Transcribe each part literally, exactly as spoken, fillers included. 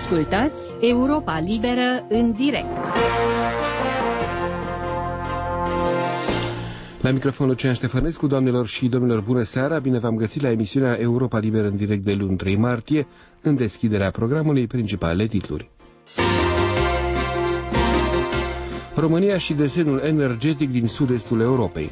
Ascultați Europa Liberă în direct. La microfon Lucian Ștefănescu, doamnelor și domnilor, bună seara, bine v-am găsit la emisiunea Europa Liberă în direct de luni trei martie, în deschiderea programului principale titluri. România și desenul energetic din sud-estul Europei.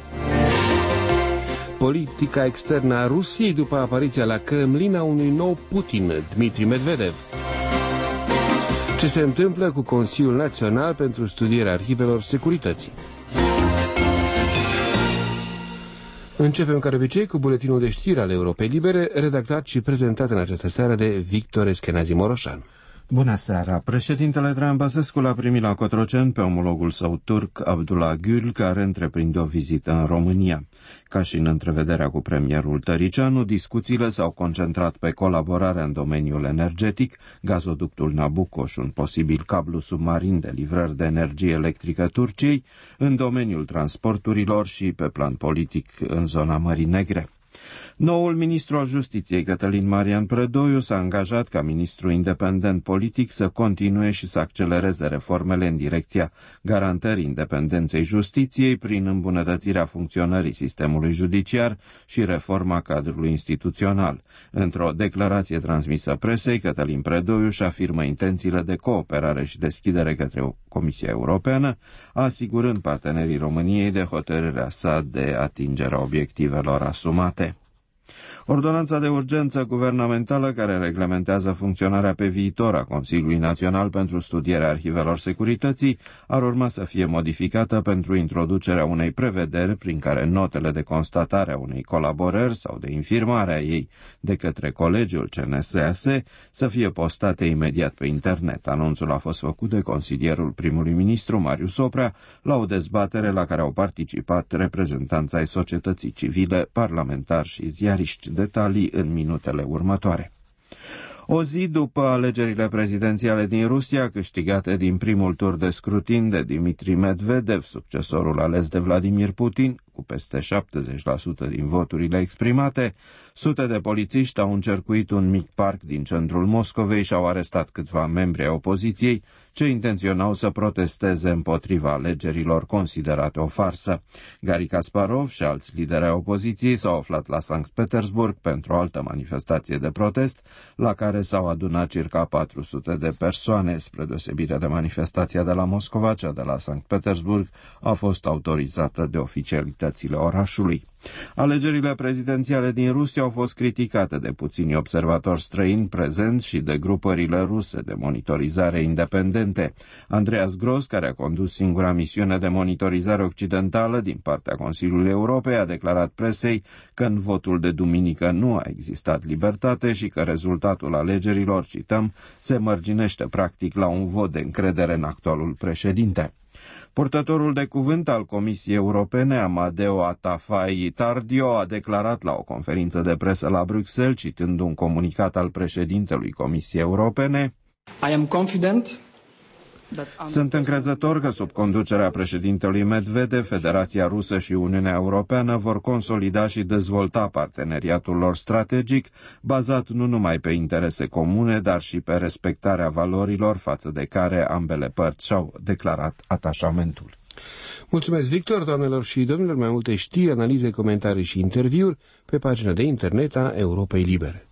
Politica externă a Rusiei după apariția la Kremlin a unui nou Putin, Dmitri Medvedev. Ce se întâmplă cu Consiliul Național pentru Studierea Arhivelor Securității? Începem ca de obicei cu buletinul de știri al Europei Libere, redactat și prezentat în această seară de Victor Eschenazi Moroșan. Bună seara! Președintele Traian Băsescu l-a primit la Cotroceni pe omologul său turc, Abdullah Gül, care întreprinde o vizită în România. Ca și în întrevederea cu premierul Tăricianu, discuțiile s-au concentrat pe colaborarea în domeniul energetic, gazoductul Nabucco și un posibil cablu submarin de livrări de energie electrică Turciei, în domeniul transporturilor și pe plan politic în zona Mării Negre. Noul ministru al Justiției, Cătălin Marian Predoiu, s-a angajat ca ministru independent politic să continue și să accelereze reformele în direcția garantării independenței justiției prin îmbunătățirea funcționării sistemului judiciar și reforma cadrului instituțional. Într-o declarație transmisă presei, Cătălin Predoiu își afirmă intențiile de cooperare și deschidere către Comisia Europeană, asigurând partenerii României de hotărârea sa de atingerea obiectivelor asumate. Ordonanța de urgență guvernamentală care reglementează funcționarea pe viitor a Consiliului Național pentru Studierea Arhivelor Securității ar urma să fie modificată pentru introducerea unei prevederi prin care notele de constatare a unei colaborări sau de infirmare a ei de către Colegiul C N S A S să fie postate imediat pe internet. Anunțul a fost făcut de consilierul primului ministru Marius Oprea la o dezbatere la care au participat reprezentanți ai societății civile, parlamentari și ziariști. Detalii în minutele următoare. O zi după alegerile prezidențiale din Rusia, câștigate din primul tur de scrutin de Dmitri Medvedev, succesorul ales de Vladimir Putin, cu peste șaptezeci la sută din voturile exprimate, sute de polițiști au încercuit un mic parc din centrul Moscovei și au arestat câțiva membri ai opoziției ce intenționau să protesteze împotriva alegerilor considerate o farsă. Gari Kasparov și alți lideri ai opoziției s-au aflat la Sankt Petersburg pentru o altă manifestație de protest, la care s-au adunat circa patru sute de persoane. Spre deosebire de manifestația de la Moscova, cea de la Sankt Petersburg a fost autorizată de oficialitățile orașului. Alegerile prezidențiale din Rusia au fost criticate de puțini observatori străini prezenți și de grupările ruse de monitorizare independente. Andreas Gross, care a condus singura misiune de monitorizare occidentală din partea Consiliului Europei, a declarat presei că în votul de duminică nu a existat libertate și că rezultatul alegerilor, cităm, se mărginește practic la un vot de încredere în actualul președinte. Purtătorul de cuvânt al Comisiei Europene, Amadeo Atafai Tardio, a declarat la o conferință de presă la Bruxelles, citând un comunicat al președintelui Comisiei Europene: I am confident Sunt încrezător că sub conducerea președintelui Medvedev, Federația Rusă și Uniunea Europeană vor consolida și dezvolta parteneriatul lor strategic, bazat nu numai pe interese comune, dar și pe respectarea valorilor față de care ambele părți și-au declarat atașamentul. Mulțumesc, Victor, doamnelor și domnilor, mai multe știri, analize, comentarii și interviuri pe pagina de internet a Europei Libere.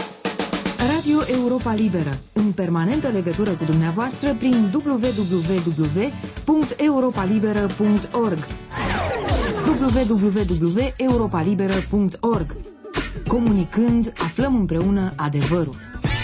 Radio Europa Liberă, în permanentă legătură cu dumneavoastră prin w w w punct europa liberă punct org w w w punct europa liberă punct org. Comunicând, aflăm împreună adevărul.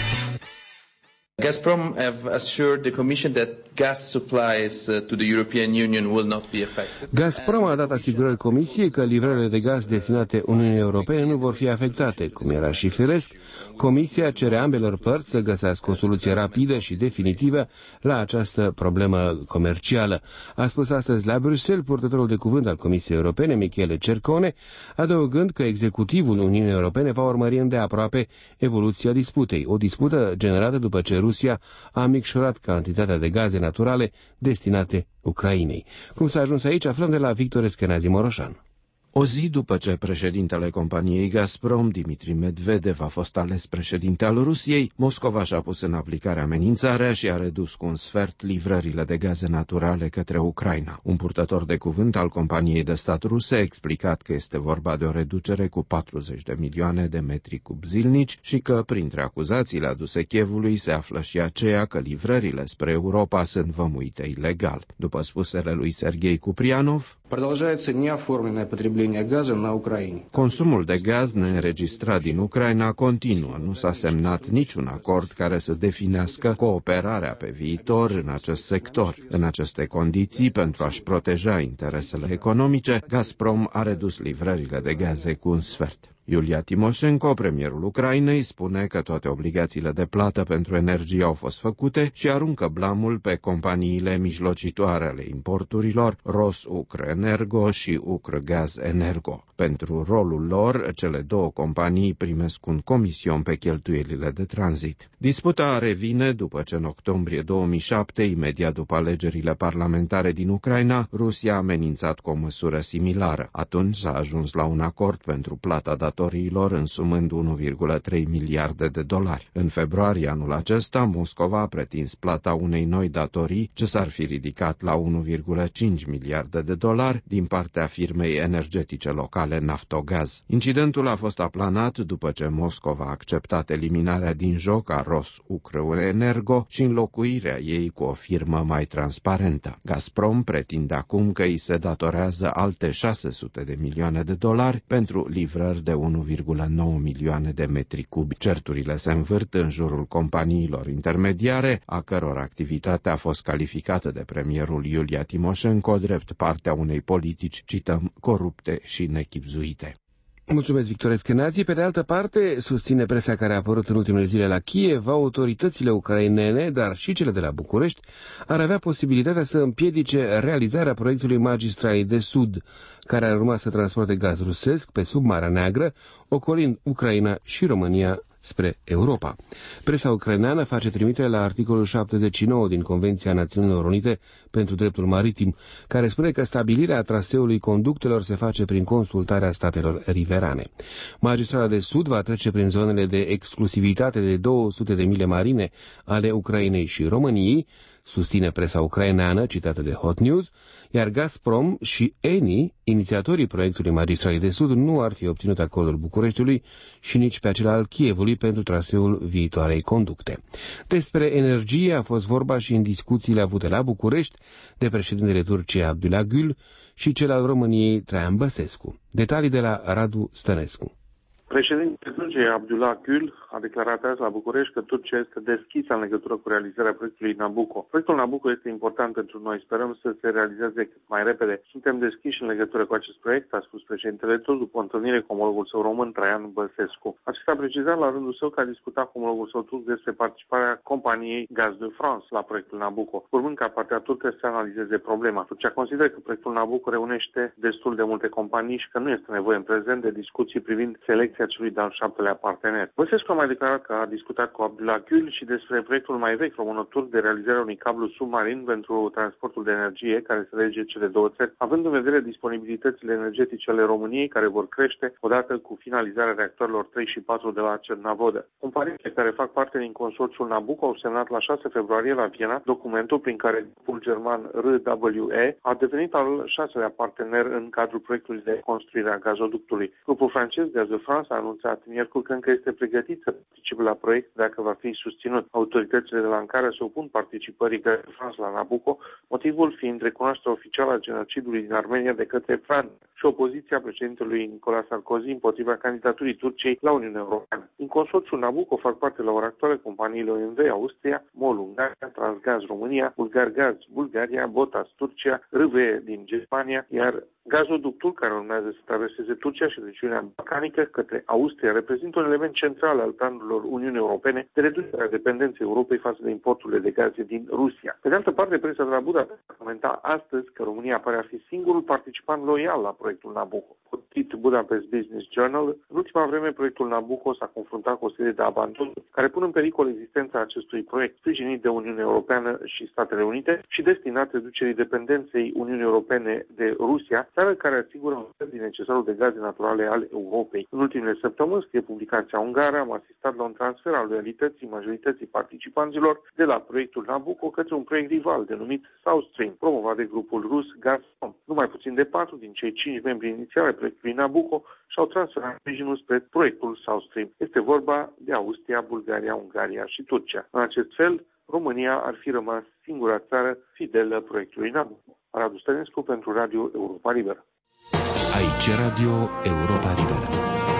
Gazprom have assured the Commission that gas supplies to the European Union will not be affected. Gazprom a dat asigurări Comisiei că livrările de gaz destinate Uniunii Europene nu vor fi afectate. Cum era și firesc, Comisia cere ambelor părți să găsească o soluție rapidă și definitivă la această problemă comercială. A spus astăzi la Bruxelles purtătorul de cuvânt al Comisiei Europene, Michele Cercone, adăugând că executivul Uniunii Europene va urmări îndeaproape evoluția disputei, o dispută generată după ce Rusia a micșorat cantitatea de gaze naturale destinate Ucrainei. Cum s-a ajuns aici, aflăm de la Victor Eschenazi Moroșan. O zi după ce președintele companiei Gazprom, Dmitri Medvedev, a fost ales președinte al Rusiei, Moscova și-a pus în aplicare amenințarea și a redus cu un sfert livrările de gaze naturale către Ucraina. Un purtător de cuvânt al companiei de stat ruse a explicat că este vorba de o reducere cu patruzeci de milioane de metri cub zilnici și că, printre acuzațiile aduse Kievului, se află și aceea că livrările spre Europa sunt vămuite ilegal. După spusele lui Serghei Kuprianov, consumul de gaz neînregistrat din Ucraina continuă. Nu s-a semnat niciun acord care să definească cooperarea pe viitor în acest sector. În aceste condiții, pentru a-și proteja interesele economice, Gazprom a redus livrările de gaze cu un sfert. Iulia Timoșenko, premierul Ucrainei, spune că toate obligațiile de plată pentru energie au fost făcute și aruncă blamul pe companiile mijlocitoare ale importurilor, Ros-Ukreenergo și Ukrgaz-Energo. Pentru rolul lor, cele două companii primesc un comision pe cheltuielile de tranzit. Disputa revine după ce în octombrie două mii șapte, imediat după alegerile parlamentare din Ucraina, Rusia a amenințat cu o măsură similară. Atunci s-a ajuns la un acord pentru plata datoriilor însumând unu virgulă trei miliarde de dolari. În februarie anul acesta, Moscova a pretins plata unei noi datorii ce s-ar fi ridicat la unu virgulă cinci miliarde de dolari din partea firmei energetice locale Naftogaz. Incidentul a fost aplanat după ce Moscova a acceptat eliminarea din joc a Ros-Ukreenergo și înlocuirea ei cu o firmă mai transparentă. Gazprom pretinde acum că îi se datorează alte șase sute de milioane de dolari pentru livrări de unu virgulă nouă milioane de metri cubi. Certurile se învârt în jurul companiilor intermediare, a căror activitate a fost calificată de premierul Iulia Timoșenko drept partea unei politici, cităm, corupte și nechibzuite. Mulțumesc, Victor Eschenazi. Pe de altă parte, susține presa care a apărut în ultimele zile la Kiev, autoritățile ucrainene, dar și cele de la București, ar avea posibilitatea să împiedice realizarea proiectului Magistralei de Sud, care ar urma să transporte gaz rusesc pe sub Marea Neagră, ocolind Ucraina și România spre Europa. Presa ucraineană face trimitere la articolul șaptezeci și nouă din Convenția Națiunilor Unite pentru dreptul maritim, care spune că stabilirea traseului conductelor se face prin consultarea statelor riverane. Magistrala de Sud va trece prin zonele de exclusivitate de două sute de mile marine ale Ucrainei și României, susține presa ucraineană, citată de Hot News, iar Gazprom și Eni, inițiatorii proiectului Magistralei de Sud, nu ar fi obținut acordul Bucureștiului și nici pe acela al Kievului pentru traseul viitoarei conducte. Despre energie a fost vorba și în discuțiile avute la București de președintele Turciei Abdullah Gül și cel al României Traian Băsescu. Detalii de la Radu Stănescu. Președintele Turciei Abdullah Gül a declarat azi la București că Turcia este deschisă în legătură cu realizarea proiectului Nabucco. Proiectul Nabucco este important pentru noi. Sperăm să se realizeze cât mai repede. Suntem deschiși în legătură cu acest proiect, a spus președintele turc după o întâlnire cu omologul său român, Traian Băsescu. Acesta a precizat la rândul său că a discutat cu omologul său turc despre participarea companiei Gaz de France la proiectul Nabucco, urmând ca partea turcă să analizeze problema. Turcia consideră că proiectul Nabucco reunește destul de multe companii și că nu este nevoie în prezent de discuții privind selecția celui de-al șaptelea partener. Băsescu a mai declarat că a discutat cu Abdullah Gül și despre proiectul mai vechi româno-turc de realizarea unui cablu submarin pentru transportul de energie care să lege cele două țări, având în vedere disponibilitățile energetice ale României care vor crește odată cu finalizarea reactorilor trei și patru de la Cernavodă. Companiile care fac parte din consorțiul Nabucco au semnat la șase februarie la Viena documentul prin care grupul german R W E a devenit al șaselea partener în cadrul proiectului de construire a gazoductului. Grupul francez Gaz de France a anunțat miercuri că încă este pregătit să participe la proiect dacă va fi susținut. Autoritățile de la Ankara se opun participării Gaz de France la Nabucco, motivul fiind recunoașterea oficială a genocidului din Armenia de către Franța și opoziția președintelui Nicolas Sarkozy împotriva candidaturii Turciei la Uniunea Europeană. Din consorțiul Nabucco fac parte la ora actuală companiile O M V Austria, MOL Ungaria, Transgaz România, Bulgargaz Bulgaria, Botas Turcia, R V E din Germania, iar gazoductul care urmează să traverseze Turcia și regiunea balcanică către Austria reprezintă un element central al planurilor Uniunii Europene de reducere a dependenței Europei față de importurile de gaze din Rusia. Pe de altă parte, presa de la Budapest a comentat astăzi că România pare a fi singurul participant loial la proiectul Nabucco. Potrivit Budapest Business Journal, în ultima vreme proiectul Nabucco s-a confruntat cu o serie de abandonuri care pun în pericol existența acestui proiect, sprijinit de Uniunea Europeană și Statele Unite și destinat reducerii dependenței Uniunii Europene de Rusia, țară care asigură un sfert din necesarul de gaze naturale al Europei. În ultimele săptămâni, scrie publicația ungară, am asistat la un transfer al loialității majorității participanților de la proiectul Nabucco către un proiect rival denumit South Stream, promovat de grupul rus Gazprom. Numai puțin de patru din cei cinci membri inițiali ai proiectului Nabucco și-au transferat sprijinul spre proiectul South Stream. Este vorba de Austria, Bulgaria, Ungaria și Turcia. În acest fel, România ar fi rămas singura țară fidelă proiectului Nabucco. Radu Stănescu pentru Radio Europa Liberă. Aici Radio Europa Liberă.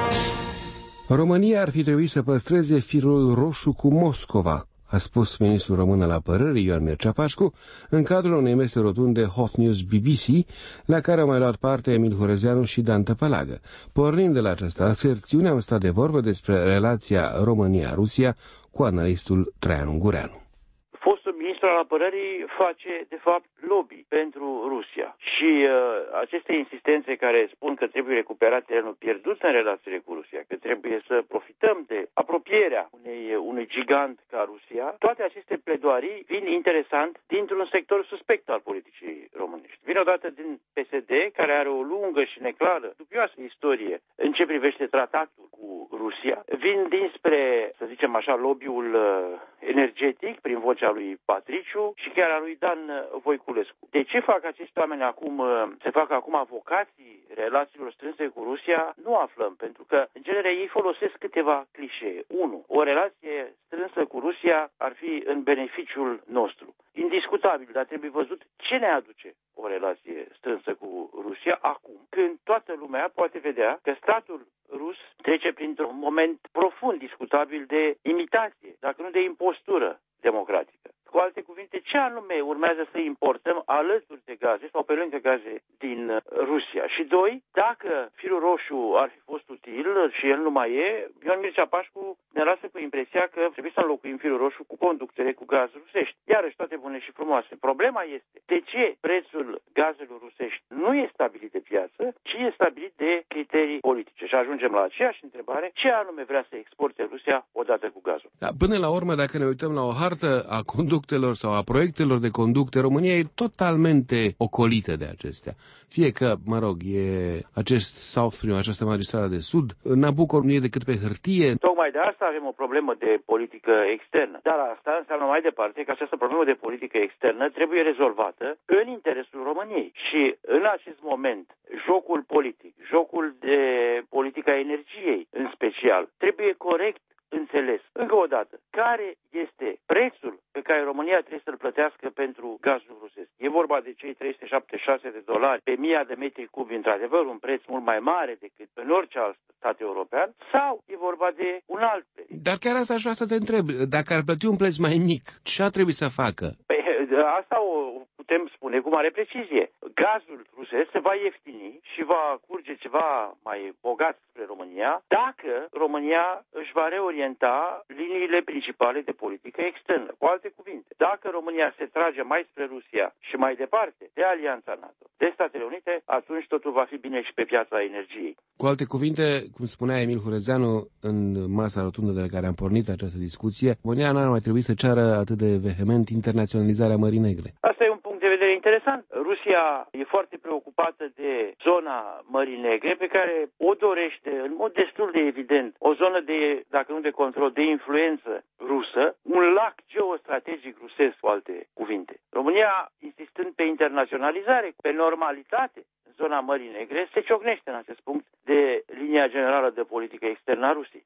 România ar fi trebuit să păstreze firul roșu cu Moscova, a spus ministrul român al apărării Ioan Mircea Pașcu în cadrul unei mese rotunde Hot News B B C, la care au mai luat parte Emil Hurezeanu și Dan Tăpălagă. Pornind de la această aserțiune, am stat de vorbă despre relația România-Rusia cu analistul Traian Ungureanu. Fostul ministru al apărării face, de fapt, lobby pentru Rusia și uh, aceste insistențe care spun că trebuie recuperat terenul pierdut în relațiile cu Rusia, că trebuie să profităm de apropierea unei, unui gigant ca Rusia, toate aceste pledoarii vin interesant dintr-un sector suspect al politicii românești. Vin odată din P S D, care are o lungă și neclară, dubioasă istorie în ce privește tratatul cu Rusia, vin dinspre, să zicem așa, lobby-ul uh, energetic, prin vocea lui Patriciu și chiar a lui Dan Voiculescu. De ce fac acești oameni acum, se fac acum avocații relațiilor strânse cu Rusia? Nu aflăm, pentru că, în genere, ei folosesc câteva clișee. unu. O relație strânsă cu Rusia ar fi în beneficiul nostru. Indiscutabil, dar trebuie văzut ce ne aduce o relație strânsă cu Rusia acum, când toată lumea poate vedea că statul rus trece printr-un moment profund discutabil de imitație, dacă nu de impostură democratică. Cu alte cuvinte, ce anume urmează să importăm alături de gaze sau pe lângă gaze din Rusia? Și doi, dacă firul roșu ar fi fost util și el nu mai e, Ioan Mircea Pașcu ne lasă cu impresia că trebuie să înlocuim firul roșu cu conductele cu gaz rusești. Iarăși toate bune și frumoase. Problema este de ce prețul gazelor rusești nu e stabilit de piață, ci e stabilit de criterii politice. Și ajungem la aceeași întrebare, ce anume vrea să exporte Rusia odată cu gazul? Da, până la urmă, dacă ne uităm la o hartă a conductelor sau a proiectelor de conducte, România e totalmente ocolită de acestea. Fie că, mă rog, e acest South Stream, această magistrală de sud, Nabucco nu e decât pe hârtie. Tocmai de asta avem o problemă de politică externă. Dar asta înseamnă mai departe că această problemă de politică externă trebuie rezolvată în interesul României. Și în acest moment, jocul politic, jocul de politica energiei în special, trebuie corect înțeles. Încă o dată, care este prețul pe care România trebuie să-l plătească pentru gazul rusesc? E vorba de cei trei sute șaptezeci și șase de dolari pe mii de metri cubi, într-adevăr un preț mult mai mare decât în orice alt stat european, sau e vorba de un alt preț? Dar chiar asta aș vrea să te întreb. Dacă ar plăti un preț mai mic, ce ar trebui să facă? Păi, asta o putem spune cu mare precizie. Gazul rusesc se va ieftini și va curge ceva mai bogat spre România dacă România își va reorienta liniile principale de politică externă. Cu alte cuvinte, dacă România se trage mai spre Rusia și mai departe de Alianța NATO, de Statele Unite, atunci totul va fi bine și pe piața energiei. Cu alte cuvinte, cum spunea Emil Hurezeanu în masa rotundă de la care am pornit această discuție, România n-ar mai trebui să ceară atât de vehement internaționalizarea Mării Negre. Asta e un punct de vedere interesant. Rusia e foarte preocupată de zona Mării Negre, pe care o dorește în mod destul de evident, o zonă de, dacă nu de control, de influență rusă, un lac geostrategic rusesc, cu alte cuvinte. România, insistând pe internaționalizare, pe normalitate în zona Mării Negre, se ciocnește în acest punct de linia generală de politică externă a Rusiei.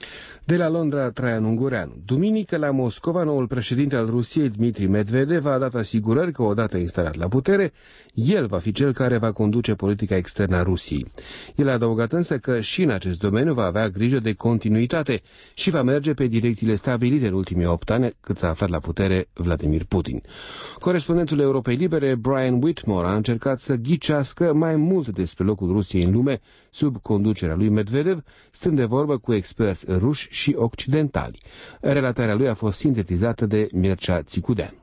De la Londra, Traian Ungureanu. Duminică, la Moscova, noul președinte al Rusiei, Dmitri Medvedev, a dat asigurări că, odată instalat la putere, el va fi cel care va conduce politica externă a Rusiei. El a adăugat însă că și în acest domeniu va avea grijă de continuitate și va merge pe direcțiile stabilite în ultimii opt ani, cât s-a aflat la putere Vladimir Putin. Corespondentul Europei Libere, Brian Whitmore, a încercat să ghicească mai mult despre locul Rusiei în lume sub conducerea lui Medvedev, stând de vorbă cu experți ruși și occidentali. Relatarea lui a fost sintetizată de Mircea Țicudean.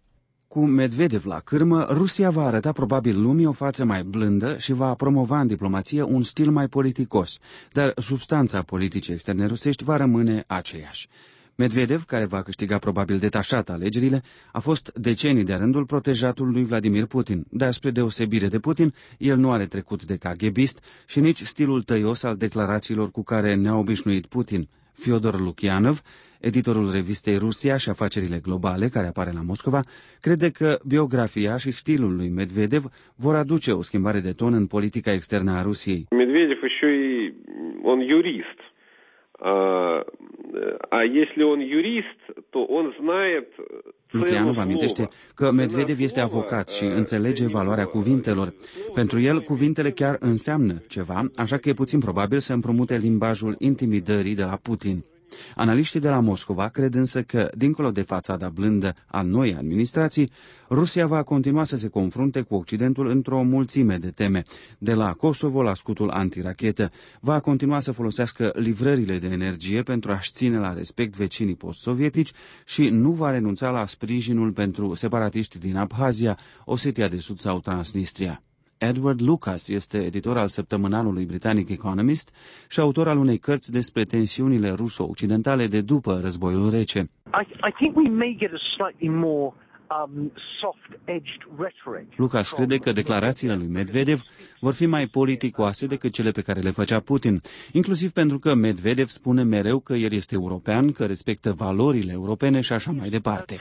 Cu Medvedev la cârmă, Rusia va arăta probabil lumii o față mai blândă și va promova în diplomație un stil mai politicos, dar substanța politicii externe rusești va rămâne aceeași. Medvedev, care va câștiga probabil detașat alegerile, a fost decenii de-a rândul protejatul lui Vladimir Putin, dar spre deosebire de Putin, el nu are trecut de KGBist și nici stilul tăios al declarațiilor cu care ne-a obișnuit Putin. Fyodor Lukianov, editorul revistei Rusia și afacerile globale, care apare la Moscova, crede că biografia și stilul lui Medvedev vor aduce o schimbare de ton în politica externă a Rusiei. Medvedev еще и он юрист. А если он юрист, то он знает. Lukianov amintește că Medvedev este avocat și înțelege valoarea cuvintelor. Pentru el, cuvintele chiar înseamnă ceva, așa că e puțin probabil să împrumute limbajul intimidării de la Putin. Analiștii de la Moscova cred însă că, dincolo de fațada blândă a noii administrații, Rusia va continua să se confrunte cu Occidentul într-o mulțime de teme, de la Kosovo la scutul antirachetă. Va continua să folosească livrările de energie pentru a-și ține la respect vecinii post-sovietici și nu va renunța la sprijinul pentru separatiști din Abhazia, Osetia de Sud sau Transnistria. Edward Lucas este editor al săptămânalului britanic Economist și autor al unei cărți despre tensiunile ruso-occidentale de după războiul rece. I, I think we may get a slightly more Um, Lucas crede că declarațiile lui Medvedev vor fi mai politicoase decât cele pe care le făcea Putin, inclusiv pentru că Medvedev spune mereu că el este european, că respectă valorile europene și așa mai departe.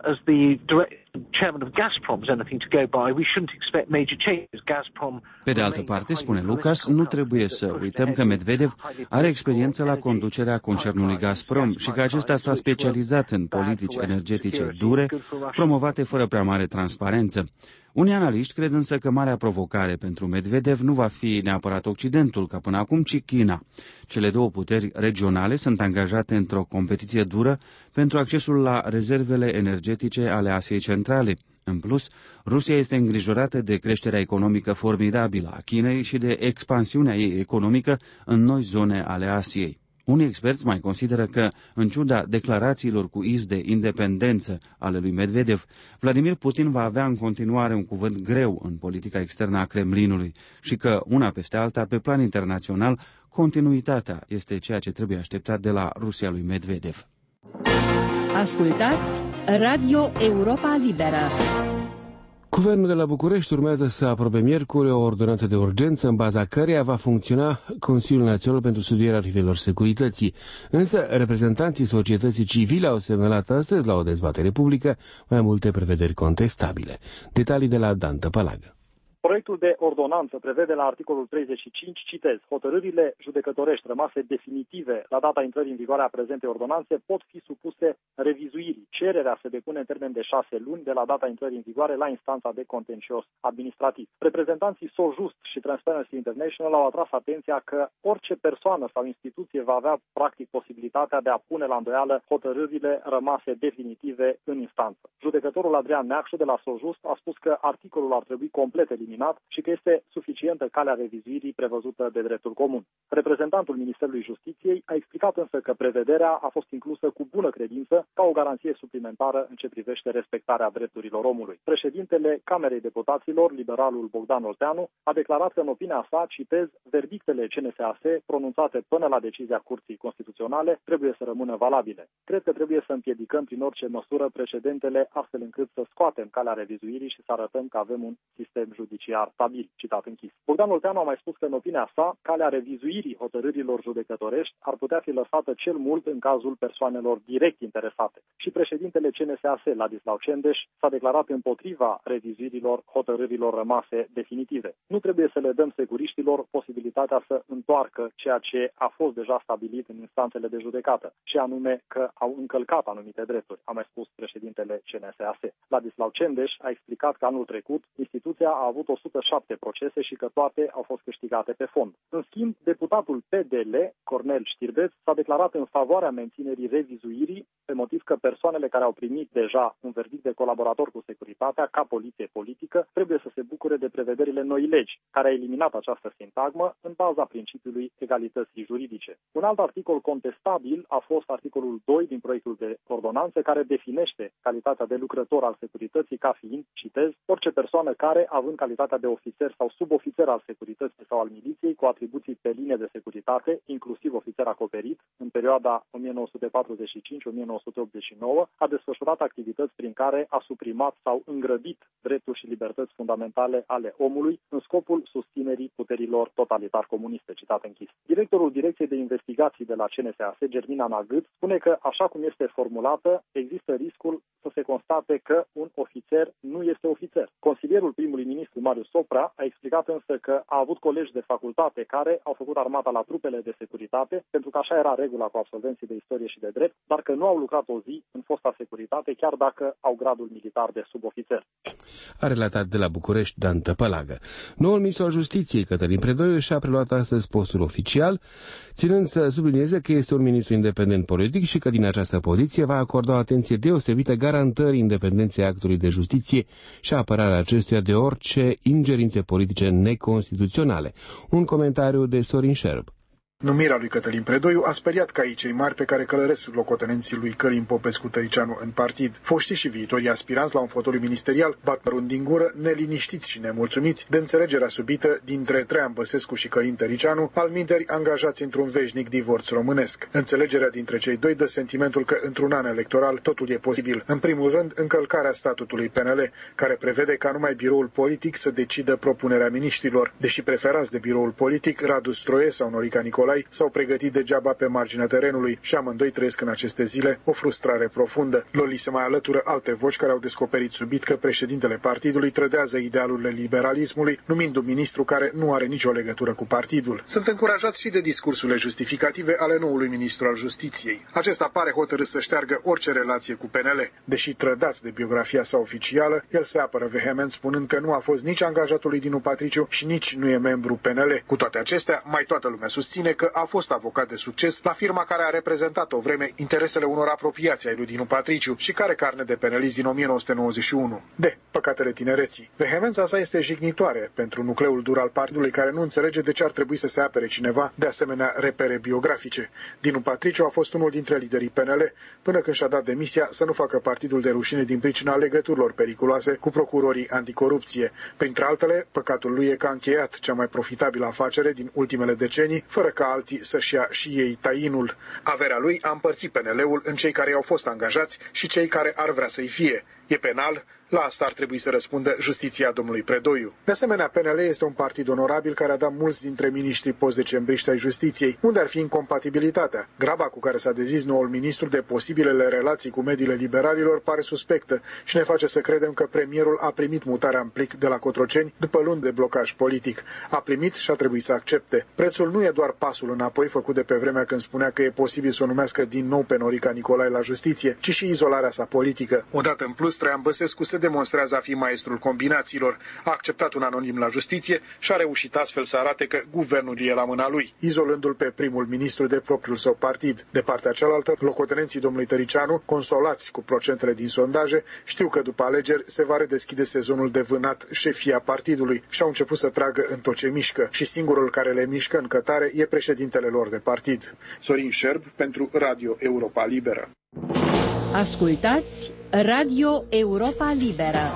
Pe de altă parte, spune Lucas, nu trebuie să uităm că Medvedev are experiență la conducerea concernului Gazprom și că acesta s-a specializat în politici energetice dure, promovate fără prea mare transparență. Unii analiști cred însă că marea provocare pentru Medvedev nu va fi neapărat Occidentul, ca până acum, ci China. Cele două puteri regionale sunt angajate într-o competiție dură pentru accesul la rezervele energetice ale Asiei Centrale. În plus, Rusia este îngrijorată de creșterea economică formidabilă a Chinei și de expansiunea ei economică în noi zone ale Asiei. Unii experți mai consideră că, în ciuda declarațiilor cu iz de independență ale lui Medvedev, Vladimir Putin va avea în continuare un cuvânt greu în politica externă a Kremlinului și că, una peste alta, pe plan internațional, continuitatea este ceea ce trebuie așteptat de la Rusia lui Medvedev. Ascultați Radio Europa Liberă. Guvernul de la București urmează să aprobe miercuri o ordonanță de urgență în baza căreia va funcționa Consiliul Național pentru studierea rivelor securității. Însă, reprezentanții societății civile au semnalat astăzi la o dezbatere publică mai multe prevederi contestabile. Detalii de la Dan Tăpălagă. Proiectul de ordonanță prevede la articolul treizeci și cinci, citez, hotărârile judecătorești rămase definitive la data intrării în vigoare a prezentei ordonanțe pot fi supuse revizuirii. Cererea se depune în termen de șase luni de la data intrării în vigoare la instanța de contencios administrativ. Reprezentanții SOJUST și Transparency International au atras atenția că orice persoană sau instituție va avea practic posibilitatea de a pune la îndoială hotărârile rămase definitive în instanță. Judecătorul Adrian Neacșu de la SOJUST a spus că articolul ar trebui complet eliminat și că este suficientă calea revizuirii prevăzută de dreptul comun. Reprezentantul Ministerului Justiției a explicat însă că prevederea a fost inclusă cu bună credință ca o garanție suplimentară în ce privește respectarea drepturilor omului. Președintele Camerei Deputaților, liberalul Bogdan Olteanu, a declarat că în opinia sa, citez, verdictele C N S A S pronunțate până la decizia Curții Constituționale trebuie să rămână valabile. Cred că trebuie să împiedicăm prin orice măsură precedentele astfel încât să scoatem calea revizuirii și să arătăm că avem un sistem judiciar stabil, citat închis. Bogdan Olteanu a mai spus că, în opinia sa, calea revizuirii hotărârilor judecătorești ar putea fi lăsată cel mult în cazul persoanelor direct interesate. Și președintele C N S A S, Ladislau Cendeș, s-a declarat împotriva revizuirilor hotărârilor rămase definitive. Nu trebuie să le dăm securiștilor posibilitatea să întoarcă ceea ce a fost deja stabilit în instanțele de judecată, și anume că au încălcat anumite drepturi, a mai spus președintele C N S A S. Ladislau Cendeș a explicat că anul trecut instituția a avut o sută șapte procese și că toate au fost câștigate pe fond. În schimb, deputatul P D L, Cornel Știrbeț, s-a declarat în favoarea menținerii revizuirii, pe motiv că persoanele care au primit deja un verdict de colaborator cu securitatea ca poliție politică trebuie să se bucure de prevederile noi legi, care a eliminat această sintagmă în baza principiului egalității juridice. Un alt articol contestabil a fost articolul doi din proiectul de ordonanță, care definește calitatea de lucrător al securității ca fiind, citez, orice persoană care, având calitatea de ofițer sau subofițer al securității sau al miliției cu atribuții pe linie de securitate, inclusiv ofițer acoperit, în perioada o mie nouă sute patruzeci și cinci - o mie nouă sute optzeci și nouă, a desfășurat activități prin care a suprimat sau îngrădit drepturi și libertăți fundamentale ale omului în scopul susținerii puterilor totalitar comuniste, citat închis. Directorul Direcției de Investigații de la C N S A S, Germina Nagât, spune că, așa cum este formulată, există riscul să se constate că un ofițer nu este ofițer. Consilierul primului ministru, Marius Sopra, a explicat însă că a avut colegi de facultate care au făcut armata la trupele de securitate, pentru că așa era regula cu absolvenții de istorie și de drept, dar că nu au lucrat o zi în fosta securitate, chiar dacă au gradul militar de subofițer. A relatat de la București Dan Tăpălagă. Noul ministru al Justiției, Cătălin Predoiu, și-a preluat astăzi postul oficial, ținând să sublinieze că este un ministru independent politic și că din această poziție va acorda o atenție deosebită garantării independenței actului de justiție și apărarea acestuia de orice ingerințe politice neconstituționale. Un comentariu de Sorin Șerb. Numirea lui Cătălin Predoiu a speriat caii cei mari pe care călăresc locotenenții lui Călin Popescu Tăricianu în partid. Foștii și viitorii aspiranți la un fotoliu ministerial bat părând din gură, neliniștiți și nemulțumiți de înțelegerea subită dintre Traian Băsescu și Călin Tăricianu, alminteri angajați într-un veșnic divorț românesc. Înțelegerea dintre cei doi dă sentimentul că într-un an electoral totul e posibil. În primul rând, încălcarea statutului P N L, care prevede ca numai biroul politic să decidă propunerea miniștrilor. Deși preferați de biroul politic, Radu Stroie sau Norica Nicolai s-au pregătit degeaba pe marginea terenului și amândoi trăiesc în aceste zile o frustrare profundă. Lor li se mai alătură alte voci care au descoperit subit că președintele partidului trădează idealurile liberalismului, numind un ministru care nu are nicio legătură cu partidul. Sunt încurajați și de discursurile justificative ale noului ministru al Justiției. Acesta pare hotărât să șteargă orice relație cu P N L. Deși trădat de biografia sa oficială, el se apără vehement spunând că nu a fost nici angajatul lui Dinu Patriciu și nici nu e membru P N L. Cu toate acestea, mai toată lumea susține că a fost avocat de succes la firma care a reprezentat o vreme interesele unor apropiați ai lui Dinu Patriciu și care carne de penalist din o mie nouă sute nouăzeci și unu. De păcatele tinereții. Vehemența sa este jignitoare pentru nucleul dur al partidului, care nu înțelege de ce ar trebui să se apere cineva de asemenea repere biografice. Dinu Patriciu a fost unul dintre liderii P N L până când și-a dat demisia să nu facă partidul de rușine din pricina legăturilor periculoase cu procurorii anticorupție. Printre altele, păcatul lui e că a încheiat cea mai profitabilă afacere din ultimele decenii, fără ca alții să-și ia și ei tainul. Averea lui a împărțit P N L-ul în cei care au fost angajați și cei care ar vrea să-i fie. E penal? La asta ar trebui să răspundă justiția domnului Predoiu. De asemenea, P N L este un partid onorabil care a dat mulți dintre miniștrii post-decembriști ai justiției. Unde ar fi incompatibilitatea? Graba cu care s-a dezis noul ministru de posibilele relații cu mediile liberalilor pare suspectă și ne face să credem că premierul a primit mutarea în plic de la Cotroceni după luni de blocaj politic. A primit și a trebuit să accepte. Prețul nu e doar pasul înapoi făcut de pe vremea când spunea că e posibil să o numească din nou pe Norica Nicolae la justiție, ci și izolarea sa politică. Odată în plus, Traian Băsescu se demonstrează a fi maestrul combinațiilor. A acceptat un anonim la justiție și a reușit astfel să arate că guvernul e la mâna lui, izolându-l pe primul ministru de propriul său partid. De partea cealaltă, locotenenții domnului Tăricianu, consolați cu procentele din sondaje, știu că după alegeri se va redeschide sezonul de vânat șefia partidului și au început să tragă în tot ce mișcă și singurul care le mișcă în cătare e președintele lor de partid. Sorin Șerb pentru Radio Europa Liberă. Ascultați Radio Europa Liberă.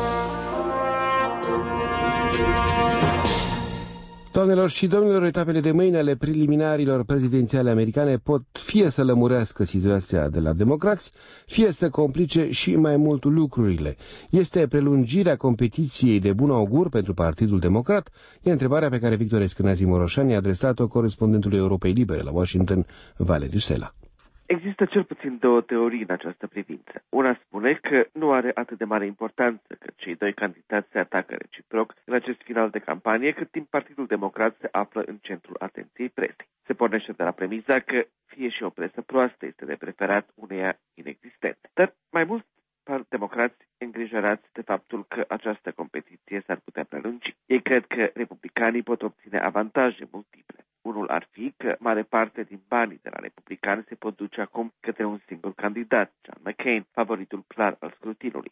Doamnelor și domnilor, etapele de mâine ale preliminarilor prezidențiale americane pot fie să lămurească situația de la democrați, fie să complice și mai mult lucrurile. Este prelungirea competiției de bun augur pentru Partidul Democrat? E întrebarea pe care Victor Escânazi Moroșani a adresat-o corespondentului Europei Libere la Washington, Valeriu Sela. Există cel puțin două teorii în această privință. Una spune că nu are atât de mare importanță că cei doi candidați se atacă reciproc în acest final de campanie, cât timp Partidul Democrat se află în centrul atenției presei. Se pornește de la premisa că fie și o presă proastă este de preferat uneia inexistente. Dar mai mulți democrați îngrijorați de faptul că această competiție s-ar putea prelungi. Ei cred că republicanii pot obține avantaje multiple. Unul ar fi că mare parte din banii de la republicani se pot duce acum către un singur candidat, John McCain, favoritul clar al scrutinului. Pe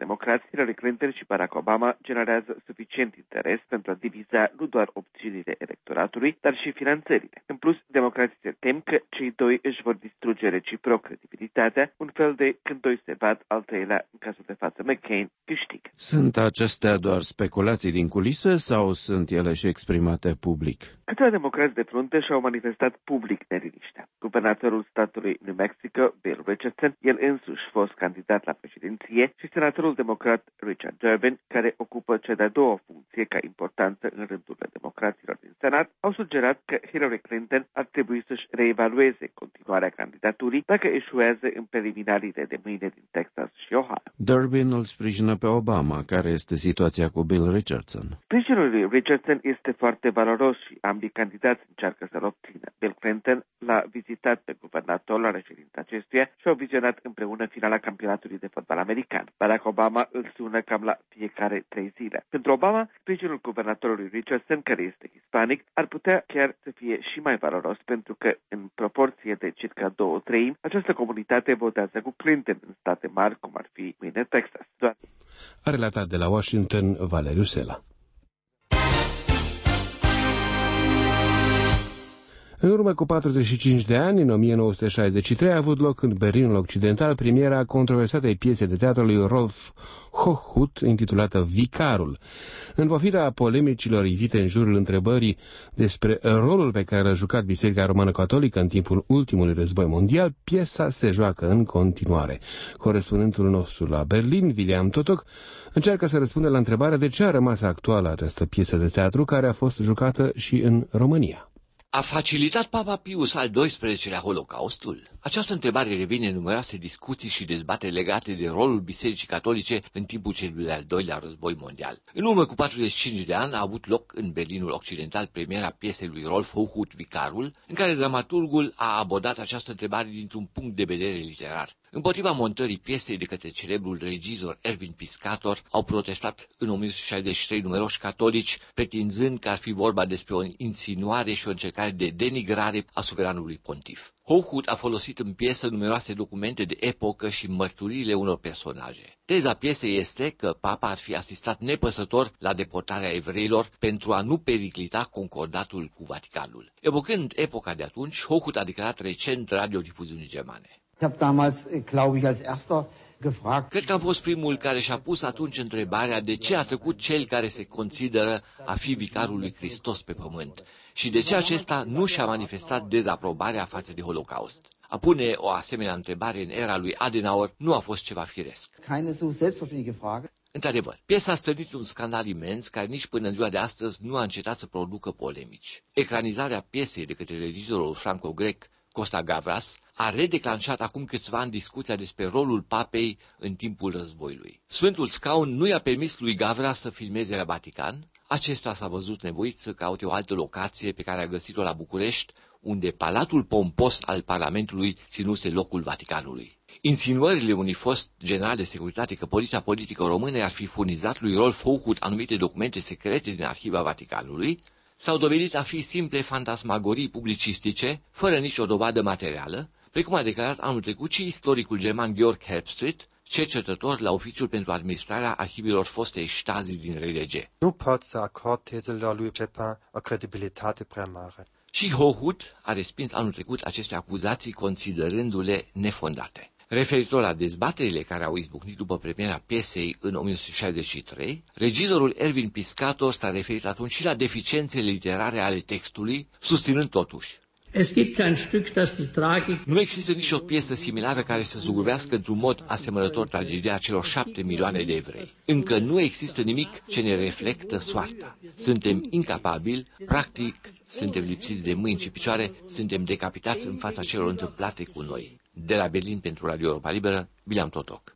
democrați, Hillary Clinton și Barack Obama generează suficient interes pentru a diviza nu doar opțiunile electoratului, dar și finanțările. În plus, democrații se tem că cei doi își vor distruge reciproc credibilitatea, un fel de când doi se bat, al treilea, în cazul de față McCain, câștigă. Sunt acestea doar speculații din culisă sau sunt ele și exprimate public? Câțiva democrați de frunte și-au manifestat public neliniștea. Guvernatorul statului New Mexico, Bill Richardson, el însuși fost candidat la președinție, și senatorul democrat Richard Durbin, care ocupă cea de-a doua funcție ca importanță în rândurile democraților din Senat, au sugerat că Hillary Clinton ar trebui să-și reevalueze continuarea candidaturii dacă eșuează în preliminariile de mâine din Texas și Ohio. Durbin îl sprijină pe Obama. Care este situația cu Bill Richardson? Sprijinul lui Richardson este foarte valoros și ambii candidați încearcă să-l obțină. Bill Clinton l-a vizitat pe guvernator la reședința acestuia și au vizionat împreună finala campionatului de fotbal american. Barack Obama îl sună cam la fiecare trei zile. Pentru Obama, sprijinul guvernatorului Richardson, care este hispanic, ar putea chiar să fie și mai valoros, pentru că, în proporție de circa două treimi, această comunitate votează cu Clinton în state mari, cum ar fi mâine Texas. Doar... A relatat de la Washington Valeriu Sela. În urmă cu patruzeci și cinci de ani, în o mie nouă sute șaizeci și trei, a avut loc în Berlinul Occidental premiera controversatei piese de teatru lui Rolf Hochhuth, intitulată Vicarul. În pofida polemicilor ivite în jurul întrebării despre rolul pe care l-a jucat Biserica Romano-Catolică în timpul ultimului război mondial, piesa se joacă în continuare. Corespondentul nostru la Berlin, William Totok, încearcă să răspundă la întrebarea de ce a rămas actuală această piesă de teatru care a fost jucată și în România. A facilitat Papa Pius al doisprezecelea Holocaustul? Această întrebare revine în numeroase discuții și dezbateri legate de rolul Bisericii Catolice în timpul celui de-al doilea război mondial. În urmă cu patruzeci și cinci de ani a avut loc în Berlinul Occidental premiera piesei lui Rolf Hochhuth, Vicarul, în care dramaturgul a abordat această întrebare dintr-un punct de vedere literar. Împotriva montării piesei de către celebrul regizor Erwin Piscator, au protestat în o mie nouă sute șaizeci și trei numeroși catolici, pretinzând că ar fi vorba despre o insinuare și o încercare de denigrare a suveranului pontif. Hochhuth a folosit în piesă numeroase documente de epocă și mărturiile unor personaje. Teza piesei este că papa ar fi asistat nepăsător la deportarea evreilor pentru a nu periclita concordatul cu Vaticanul. Evocând epoca de atunci, Hochhuth a declarat recent radiodifuziunii germane: Cred că am fost primul care și-a pus atunci întrebarea de ce a trecut cel care se consideră a fi vicarul lui Hristos pe pământ și de ce acesta nu și-a manifestat dezaprobarea față de Holocaust. A pune o asemenea întrebare în era lui Adenauer nu a fost ceva firesc. Într-adevăr, piesa a stârnit un scandal imens care nici până în ziua de astăzi nu a încetat să producă polemici. Ecranizarea piesei de către regizorul franco-grec Costa Gavras a redeclanșat acum câțiva ani discuția despre rolul papei în timpul războiului. Sfântul Scaun nu i-a permis lui Gavras să filmeze la Vatican. Acesta s-a văzut nevoit să caute o altă locație pe care a găsit-o la București, unde palatul pompos al Parlamentului ținuse locul Vaticanului. Insinuările unui fost general de securitate că poliția politică română ar fi furnizat lui Rolf Hochhuth anumite documente secrete din arhiva Vaticanului s-au dovedit a fi simple fantasmagorii publicistice, fără nicio dovadă materială, precum a declarat anul trecut și istoricul german Georg Herbstreit, cercetător la Oficiul pentru Administrarea Arhivelor Fostei Stasi din R D G. Nu pot să acord tezelor lui Cepin o credibilitate prea mare. Și Hochhuth a respins anul trecut aceste acuzații, considerându-le nefondate. Referitor la dezbaterile care au izbucnit după premiera piesei în o mie nouă sute șaizeci și trei, regizorul Erwin Piscator s-a referit atunci și la deficiențele literare ale textului, susținând totuși: Nu există nicio piesă similară care să zugrăvească într-un mod asemănător tragedia celor șapte milioane de evrei. Încă nu există nimic ce ne reflectă soarta. Suntem incapabili, practic suntem lipsiți de mâini și picioare, suntem decapitați în fața celor întâmplate cu noi. De la Berlin pentru Radio Europa Liberă, William Totok.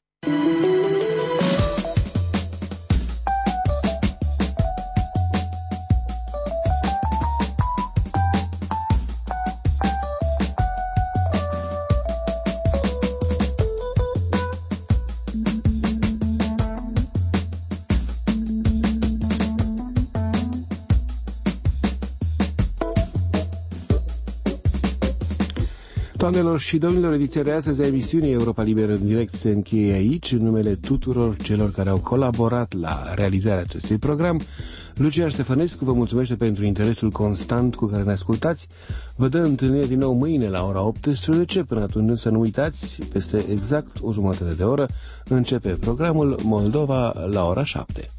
Doamnelor și domnilor, ediția de astăzi a emisiunii Europa Liberă în direct se încheie aici. În numele tuturor celor care au colaborat la realizarea acestui program, Lucia Ștefănescu vă mulțumește pentru interesul constant cu care ne ascultați. Vă dă întâlnire din nou mâine la ora optsprezece. Până atunci să nu uitați, peste exact o jumătate de oră începe programul Moldova la ora șapte.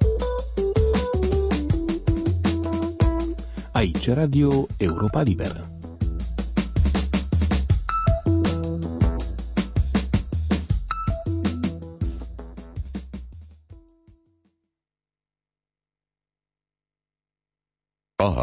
Aici Radio Europa Liberă.